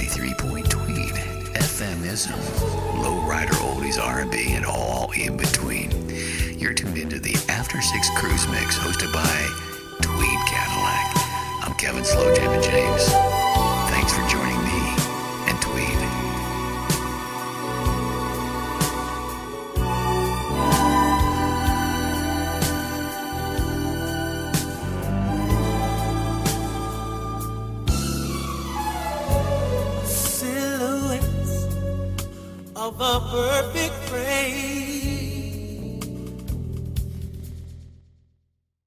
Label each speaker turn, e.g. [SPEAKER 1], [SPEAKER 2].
[SPEAKER 1] 93.3 Tweed, FMism, lowrider oldies R&B, and all in between. You're tuned into the After 6 Cruise Mix hosted by Tweed Cadillac. I'm Kevin Slow Jam James. Thanks for joining me and Tweed.
[SPEAKER 2] Silhouettes of a perfect frame.